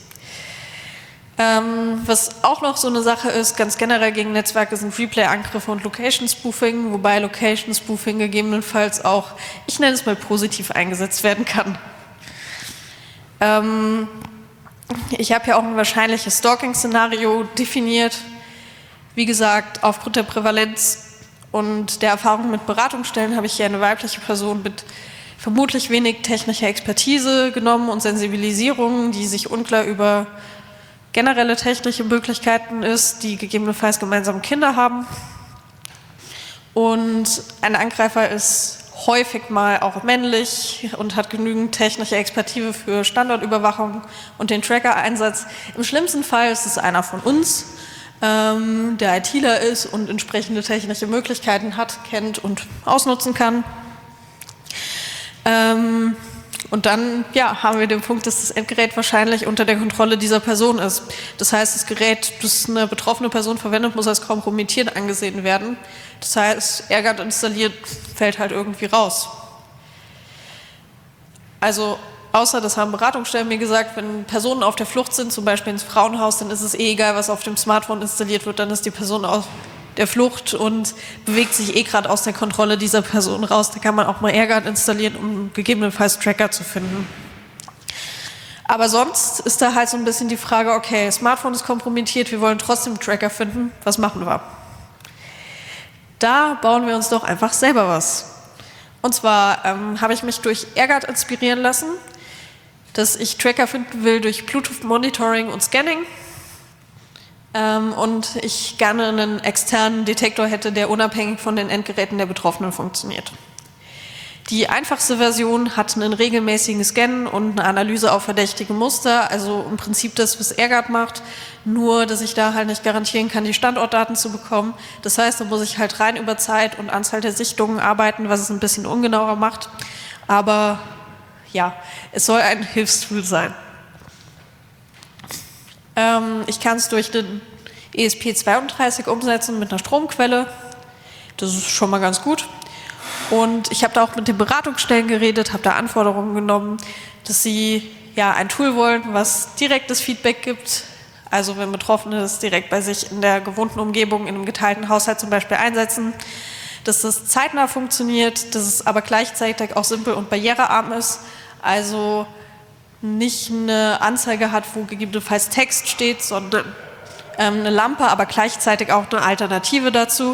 Ähm, was auch noch so eine Sache ist, ganz generell gegen Netzwerke, sind Replay-Angriffe und Location-Spoofing, wobei Location-Spoofing gegebenenfalls auch, ich nenne es mal, positiv eingesetzt werden kann. Ähm, Ich habe ja auch ein wahrscheinliches Stalking-Szenario definiert. Wie gesagt, aufgrund der Prävalenz und der Erfahrung mit Beratungsstellen habe ich hier eine weibliche Person mit vermutlich wenig technischer Expertise genommen und Sensibilisierung, die sich unklar über generelle technische Möglichkeiten ist, die gegebenenfalls gemeinsam Kinder haben. Und ein Angreifer ist häufig mal auch männlich und hat genügend technische Expertise für Standortüberwachung und den Tracker-Einsatz. Im schlimmsten Fall ist es einer von uns, ähm, der ITler ist und entsprechende technische Möglichkeiten hat, kennt und ausnutzen kann. Ähm, Und dann ja, haben wir den Punkt, dass das Endgerät wahrscheinlich unter der Kontrolle dieser Person ist. Das heißt, das Gerät, das eine betroffene Person verwendet, muss als kompromittiert angesehen werden. Das heißt, AirGuard installiert, fällt halt irgendwie raus. Also außer, das haben Beratungsstellen mir gesagt, wenn Personen auf der Flucht sind, zum Beispiel ins Frauenhaus, dann ist es eh egal, was auf dem Smartphone installiert wird, dann ist die Person auf der Flucht und bewegt sich eh gerade aus der Kontrolle dieser Person raus. Da kann man auch mal AirGuard installieren, um gegebenenfalls Tracker zu finden. Aber sonst ist da halt so ein bisschen die Frage, okay, Smartphone ist kompromittiert, wir wollen trotzdem Tracker finden, was machen wir? Da bauen wir uns doch einfach selber was. Und zwar ähm, habe ich mich durch AirGuard inspirieren lassen, dass ich Tracker finden will durch Bluetooth-Monitoring und Scanning. Ähm, und ich gerne einen externen Detektor hätte, der unabhängig von den Endgeräten der Betroffenen funktioniert. Die einfachste Version hat einen regelmäßigen Scan und eine Analyse auf verdächtige Muster, also im Prinzip das, was AirGuard macht, nur dass ich da halt nicht garantieren kann, die Standortdaten zu bekommen. Das heißt, da muss ich halt rein über Zeit und Anzahl der Sichtungen arbeiten, was es ein bisschen ungenauer macht. Aber ja, es soll ein Hilfstool sein. Ähm, ich kann es durch den E S P zweiunddreißig umsetzen mit einer Stromquelle. Das ist schon mal ganz gut. Und ich habe da auch mit den Beratungsstellen geredet, habe da Anforderungen genommen, dass sie ja ein Tool wollen, was direktes Feedback gibt. Also wenn Betroffene das direkt bei sich in der gewohnten Umgebung, in einem geteilten Haushalt zum Beispiel einsetzen, dass das zeitnah funktioniert, dass es aber gleichzeitig auch simpel und barrierearm ist. Also nicht eine Anzeige hat, wo gegebenenfalls Text steht, sondern ähm, eine Lampe, aber gleichzeitig auch eine Alternative dazu.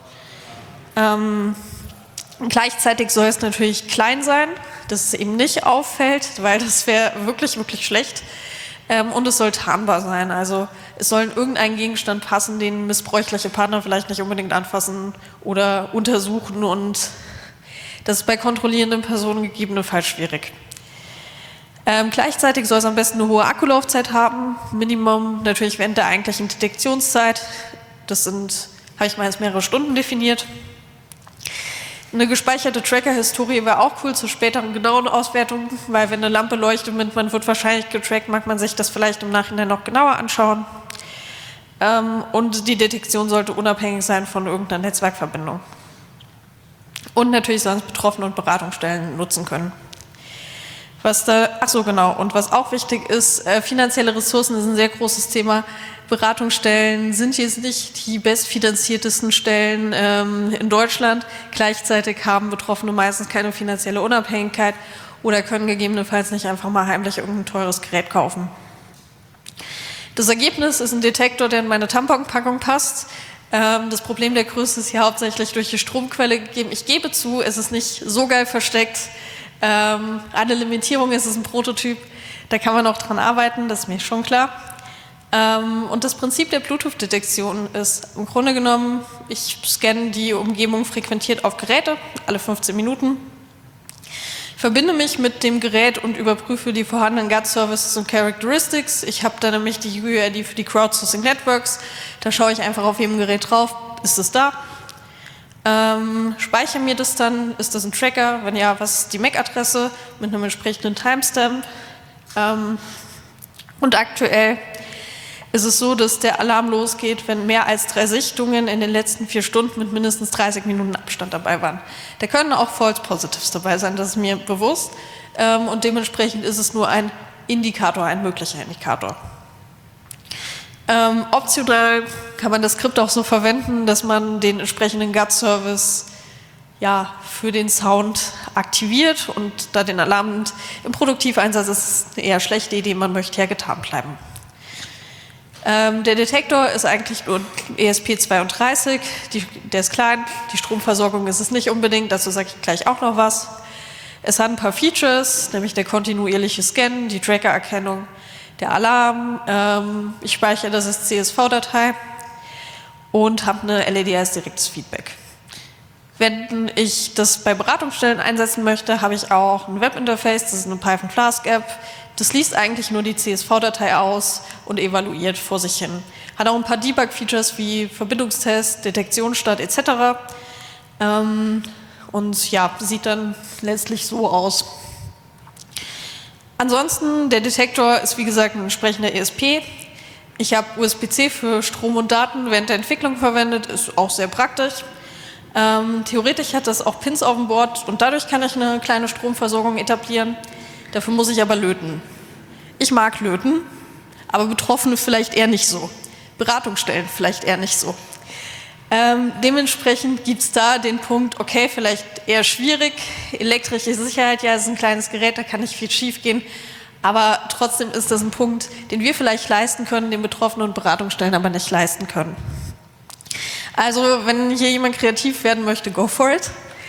Ähm, gleichzeitig soll es natürlich klein sein, dass es eben nicht auffällt, weil das wäre wirklich, wirklich schlecht. Ähm, und es soll tarnbar sein, also es soll in irgendeinen Gegenstand passen, den missbräuchliche Partner vielleicht nicht unbedingt anfassen oder untersuchen, und das ist bei kontrollierenden Personen gegebenenfalls schwierig. Ähm, gleichzeitig soll es am besten eine hohe Akkulaufzeit haben, Minimum natürlich während der eigentlichen Detektionszeit. Das sind, habe ich mal als mehrere Stunden definiert. Eine gespeicherte Tracker-Historie wäre auch cool zur späteren genauen Auswertung, weil wenn eine Lampe leuchtet und man wird wahrscheinlich getrackt, mag man sich das vielleicht im Nachhinein noch genauer anschauen. Ähm, und die Detektion sollte unabhängig sein von irgendeiner Netzwerkverbindung. Und natürlich sollen es Betroffene und Beratungsstellen nutzen können. Was da, ach so, genau, und was auch wichtig ist, äh, finanzielle Ressourcen ist ein sehr großes Thema. Beratungsstellen sind jetzt nicht die bestfinanziertesten Stellen ähm, in Deutschland. Gleichzeitig haben Betroffene meistens keine finanzielle Unabhängigkeit oder können gegebenenfalls nicht einfach mal heimlich irgendein teures Gerät kaufen. Das Ergebnis ist ein Detektor, der in meine Tamponpackung passt. Ähm, das Problem der Größe ist hier hauptsächlich durch die Stromquelle gegeben. Ich gebe zu, es ist nicht so geil versteckt. Ähm, eine Limitierung ist es ein Prototyp, da kann man auch dran arbeiten, das ist mir schon klar. Ähm, und das Prinzip der Bluetooth-Detektion ist im Grunde genommen, ich scanne die Umgebung frequentiert auf Geräte, alle fünfzehn Minuten, verbinde mich mit dem Gerät und überprüfe die vorhandenen G A T-Services und Characteristics. Ich habe da nämlich die U I D für die Crowdsourcing Networks, da schaue ich einfach auf jedem Gerät drauf, ist es da? Ähm, speichere mir das dann, ist das ein Tracker, wenn ja, was ist die M A C-Adresse mit einem entsprechenden Timestamp. Ähm, und aktuell ist es so, dass der Alarm losgeht, wenn mehr als drei Sichtungen in den letzten vier Stunden mit mindestens dreißig Minuten Abstand dabei waren. Da können auch False Positives dabei sein, das ist mir bewusst. Ähm, und dementsprechend ist es nur ein Indikator, ein möglicher Indikator. Ähm, optional kann man das Skript auch so verwenden, dass man den entsprechenden G A T-Service ja, für den Sound aktiviert und da den Alarm nimmt. Im Produktiveinsatz ist es eine eher schlechte Idee, man möchte ja getan bleiben. Ähm, der Detektor ist eigentlich nur ein E S P zweiunddreißig, die, der ist klein, die Stromversorgung ist es nicht unbedingt, dazu sage ich gleich auch noch was. Es hat ein paar Features, nämlich der kontinuierliche Scan, die Tracker-Erkennung, der Alarm, ähm, ich speichere das als C S V-Datei und habe eine L E D als direktes Feedback. Wenn ich das bei Beratungsstellen einsetzen möchte, habe ich auch ein Webinterface, das ist eine Python Flask App. Das liest eigentlich nur die C S V-Datei aus und evaluiert vor sich hin. Hat auch ein paar Debug-Features wie Verbindungstest, Detektionsstart et cetera. Ähm, und ja, sieht dann letztlich so aus. Ansonsten, der Detektor ist wie gesagt ein entsprechender E S P. Ich habe U S B C für Strom und Daten während der Entwicklung verwendet, ist auch sehr praktisch. Ähm, theoretisch hat das auch Pins auf dem Board und dadurch kann ich eine kleine Stromversorgung etablieren. Dafür muss ich aber löten. Ich mag löten, aber Betroffene vielleicht eher nicht so. Beratungsstellen vielleicht eher nicht so. Ähm, dementsprechend gibt es da den Punkt, okay, vielleicht eher schwierig. Elektrische Sicherheit, ja, ist ein kleines Gerät, da kann nicht viel schief gehen. Aber trotzdem ist das ein Punkt, den wir vielleicht leisten können, den Betroffenen und Beratungsstellen aber nicht leisten können. Also, wenn hier jemand kreativ werden möchte, go for it.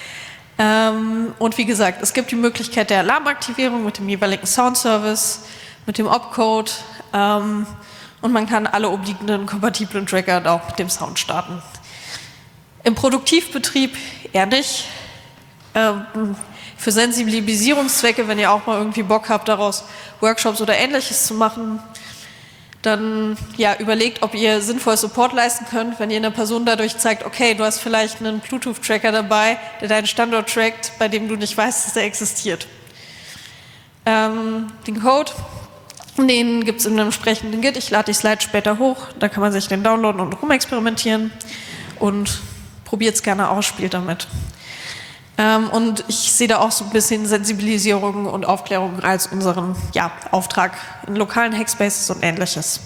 Ähm, und wie gesagt, es gibt die Möglichkeit der Alarmaktivierung mit dem jeweiligen Soundservice, mit dem Opcode ähm, und man kann alle obliegenden kompatiblen Tracker auch mit dem Sound starten. Im Produktivbetrieb eher nicht. Ähm, für Sensibilisierungszwecke, wenn ihr auch mal irgendwie Bock habt, daraus Workshops oder Ähnliches zu machen, dann ja, überlegt, ob ihr sinnvoll Support leisten könnt, wenn ihr einer Person dadurch zeigt, okay, du hast vielleicht einen Bluetooth-Tracker dabei, der deinen Standort trackt, bei dem du nicht weißt, dass der existiert. Ähm, den Code, den gibt es in einem entsprechenden Git. Ich lade die Slides später hoch, da kann man sich den downloaden und rumexperimentieren und probiert es gerne aus, spielt damit. Ähm, und ich sehe da auch so ein bisschen Sensibilisierung und Aufklärung als unseren ja, Auftrag in lokalen Hackspaces und Ähnliches.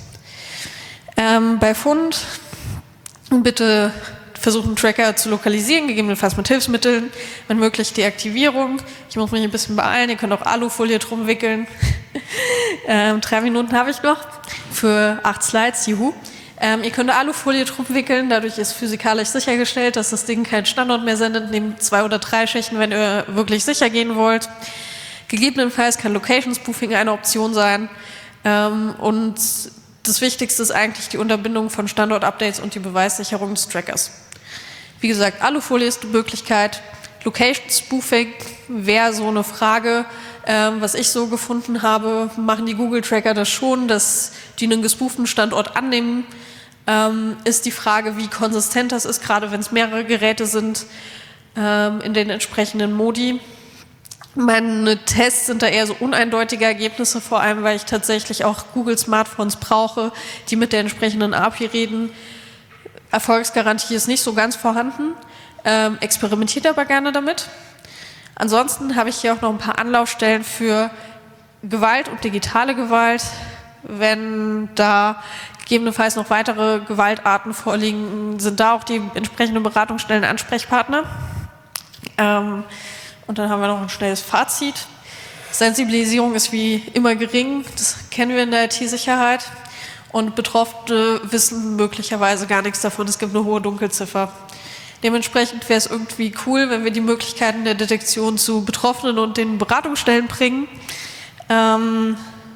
Ähm, bei Fund bitte versuchen, Tracker zu lokalisieren, gegebenenfalls mit Hilfsmitteln, wenn möglich Deaktivierung. Ich muss mich ein bisschen beeilen, ihr könnt auch Alufolie drum wickeln. ähm, drei Minuten habe ich noch für acht Slides, juhu. Ähm, ihr könnt Alufolie drum wickeln, dadurch ist physikalisch sichergestellt, dass das Ding keinen Standort mehr sendet, nehmt zwei oder drei Schichten, wenn ihr wirklich sicher gehen wollt. Gegebenenfalls kann Location Spoofing eine Option sein ähm, und das Wichtigste ist eigentlich die Unterbindung von Standort-Updates und die Beweissicherung des Trackers. Wie gesagt, Alufolie ist die Möglichkeit. Location Spoofing wäre so eine Frage, ähm, was ich so gefunden habe, machen die Google-Tracker das schon, dass die einen gespooften Standort annehmen. Ähm, ist die Frage, wie konsistent das ist, gerade wenn es mehrere Geräte sind ähm, in den entsprechenden Modi. Meine Tests sind da eher so uneindeutige Ergebnisse, vor allem, weil ich tatsächlich auch Google-Smartphones brauche, die mit der entsprechenden A P I reden. Erfolgsgarantie ist nicht so ganz vorhanden. Ähm, experimentiert aber gerne damit. Ansonsten habe ich hier auch noch ein paar Anlaufstellen für Gewalt und digitale Gewalt. Wenn da gegebenenfalls noch weitere Gewaltarten vorliegen, sind da auch die entsprechenden Beratungsstellen Ansprechpartner. Ähm, und dann haben wir noch ein schnelles Fazit. Sensibilisierung ist wie immer gering, das kennen wir in der I T-Sicherheit. Und Betroffene wissen möglicherweise gar nichts davon, es gibt eine hohe Dunkelziffer. Dementsprechend wäre es irgendwie cool, wenn wir die Möglichkeiten der Detektion zu Betroffenen und den Beratungsstellen bringen. Ähm,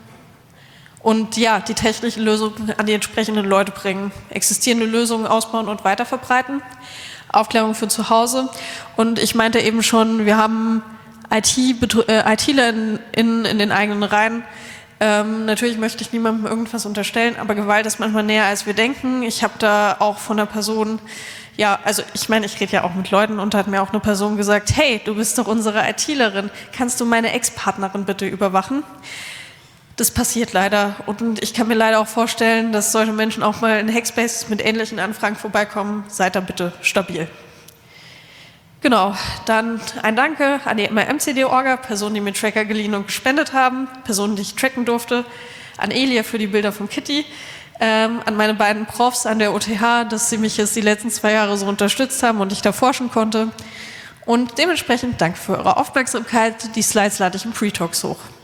und ja, die technischen Lösungen an die entsprechenden Leute bringen. Existierende Lösungen ausbauen und weiterverbreiten. Aufklärung für zu Hause. Und ich meinte eben schon, wir haben I T-Ler in, in, in den eigenen Reihen. Ähm, natürlich möchte ich niemandem irgendwas unterstellen, aber Gewalt ist manchmal näher, als wir denken. Ich habe da auch von einer Person, ja, also ich meine, ich rede ja auch mit Leuten und da hat mir auch eine Person gesagt, hey, du bist doch unsere ITlerin, kannst du meine Ex-Partnerin bitte überwachen? Das passiert leider und ich kann mir leider auch vorstellen, dass solche Menschen auch mal in Hackspaces mit ähnlichen Anfragen vorbeikommen. Seid da bitte stabil. Genau, dann ein Danke an die M C D-Orga, Personen, die mir Tracker geliehen und gespendet haben, Personen, die ich tracken durfte, an Elia für die Bilder von Kitty, ähm, an meine beiden Profs an der O T H, dass sie mich jetzt die letzten zwei Jahre so unterstützt haben und ich da forschen konnte. Und dementsprechend danke für eure Aufmerksamkeit. Die Slides lade ich im Pre-Talks hoch.